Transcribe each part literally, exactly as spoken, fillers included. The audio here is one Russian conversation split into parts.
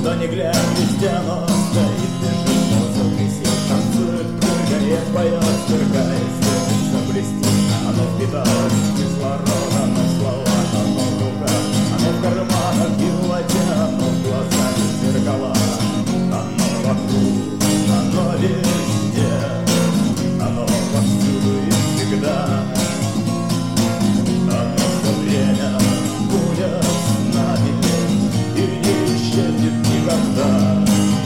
Что не глядь, везде оно стоит, бежит, мозг висит, танцует, прыгает, поет, сверкает, светится, блестит. Оно впиталось кислорода, оно в словах, оно в руках, оно в карманах и в воде, оно в глазах и зеркалах. Оно вокруг, оно везде, оно повсюду и всегда. Оно все время будет с нами и не исчезнет никогда,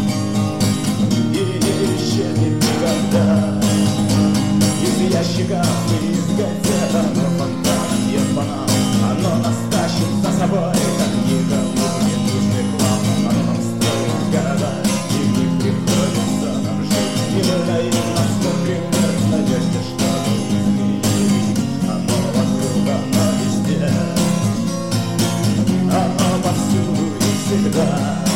и не исчезнет никогда. Из ящиков и из газет оно фонтаном ест по нам, оно нас тащит за собой, как никому не нужных вам. Оно нам строит города, и в них приходится нам жить, и выдает нас как пример в надежде, что изменить. Оно вокруг, оно везде, оно повсюду и всегда.